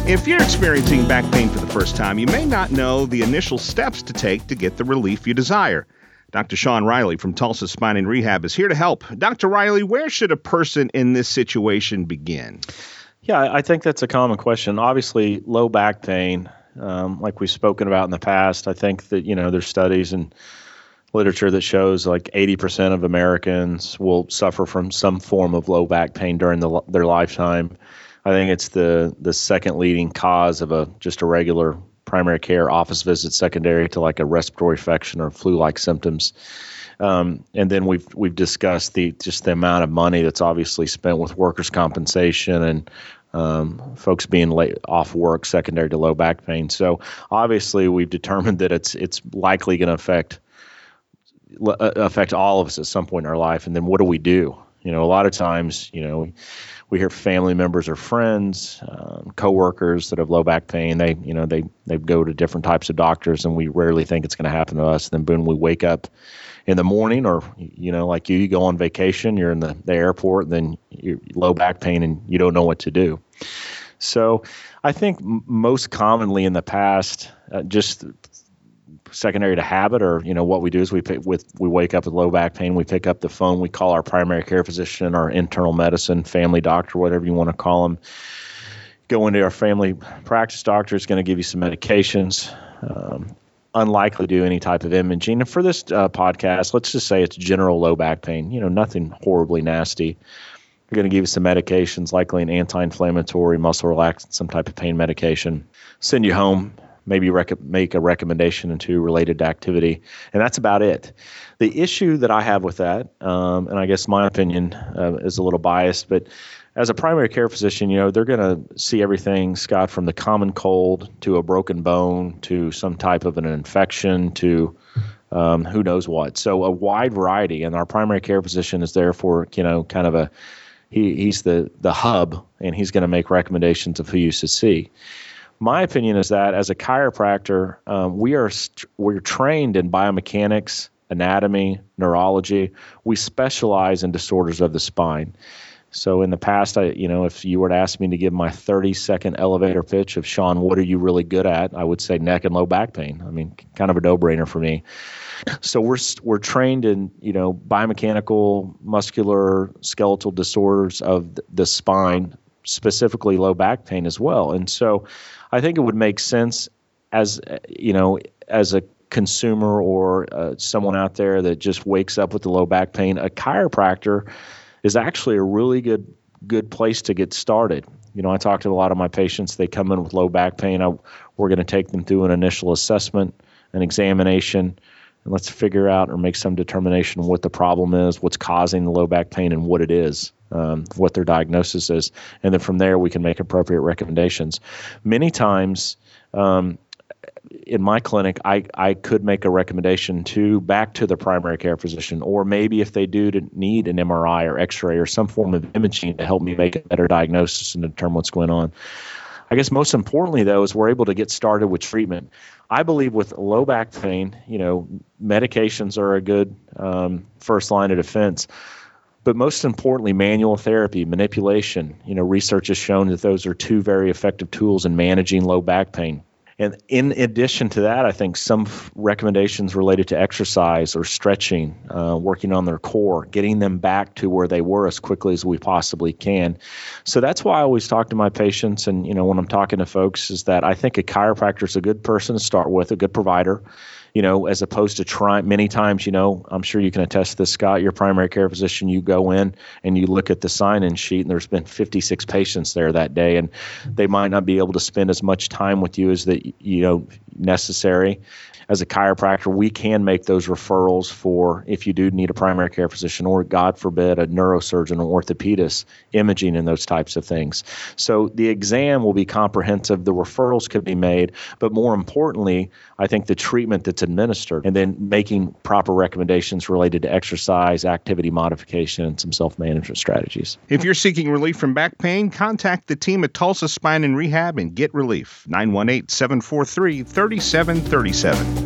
If you're experiencing back pain for the first time, you may not know the initial steps to take to get the relief you desire. Dr. Sean Riley from Tulsa Spine and Rehab is here to help. Dr. Riley, where should a person in this situation begin? Yeah, I think that's a common question. Obviously, low back pain, like we've spoken about in the past, I think that, there's studies and literature that shows like 80% of Americans will suffer from some form of low back pain during their lifetime. I think it's the second leading cause of just a regular primary care office visit, secondary to like a respiratory infection or flu-like symptoms. And then we've discussed the amount of money that's obviously spent with workers' compensation and folks being laid off work secondary to low back pain. So obviously we've determined that it's likely going to affect all of us at some point in our life. And then what do we do? A lot of times, we hear family members or friends, coworkers that have low back pain. They go to different types of doctors, and we rarely think it's going to happen to us. Then boom, we wake up in the morning, or like you go on vacation, you're in the airport, and then you're low back pain, and you don't know what to do. So, I think most commonly in the past, just secondary to habit, or what we do is we wake up with low back pain, we pick up the phone, we call our primary care physician, our internal medicine, family doctor, whatever you want to call them, go into our family practice doctor, is going to give you some medications, unlikely to do any type of imaging. And for this podcast, let's just say it's general low back pain, nothing horribly nasty. They're going to give you some medications, likely an anti-inflammatory, muscle relaxant, some type of pain medication, send you home, maybe make a recommendation into related activity, and that's about it. The issue that I have with that, and I guess my opinion is a little biased, but as a primary care physician, they're going to see everything, Scott, from the common cold to a broken bone to some type of an infection to who knows what. So a wide variety, and our primary care physician is there for, kind of he's the hub, and he's going to make recommendations of who you should see. My opinion is that as a chiropractor, we're trained in biomechanics, anatomy, neurology. We specialize in disorders of the spine. So in the past, if you were to ask me to give my 30-second elevator pitch of, Sean, what are you really good at? I would say neck and low back pain. I mean, kind of a no-brainer for me. So we're trained in, biomechanical, muscular, skeletal disorders of the spine, specifically low back pain as well. And so I think it would make sense as a consumer or someone out there that just wakes up with the low back pain, a chiropractor is actually a really good place to get started. I talk to a lot of my patients, they come in with low back pain. We're going to take them through an initial assessment, an examination, and let's figure out or make some determination what the problem is, what's causing the low back pain, and what it is. What their diagnosis is, and then from there we can make appropriate recommendations. Many times in my clinic, I could make a recommendation back to the primary care physician, or maybe if they do need an MRI or X-ray or some form of imaging to help me make a better diagnosis and determine what's going on. I guess most importantly, though, is we're able to get started with treatment. I believe with low back pain, medications are a good first line of defense. But most importantly, manual therapy, manipulation, research has shown that those are two very effective tools in managing low back pain. And in addition to that, I think some recommendations related to exercise or stretching, working on their core, getting them back to where they were as quickly as we possibly can. So that's why I always talk to my patients, and when I'm talking to folks, is that I think a chiropractor is a good person to start with, a good provider. As opposed to trying many times, I'm sure you can attest to this, Scott, your primary care physician, you go in and you look at the sign-in sheet and there's been 56 patients there that day, and they might not be able to spend as much time with you as necessary. As a chiropractor, we can make those referrals for if you do need a primary care physician or, God forbid, a neurosurgeon or orthopedist, imaging and those types of things. So the exam will be comprehensive. The referrals could be made, but more importantly, I think the treatment that's administered, and then making proper recommendations related to exercise, activity modification, and some self-management strategies. If you're seeking relief from back pain, contact the team at Tulsa Spine and Rehab and get relief. 918-743-3737.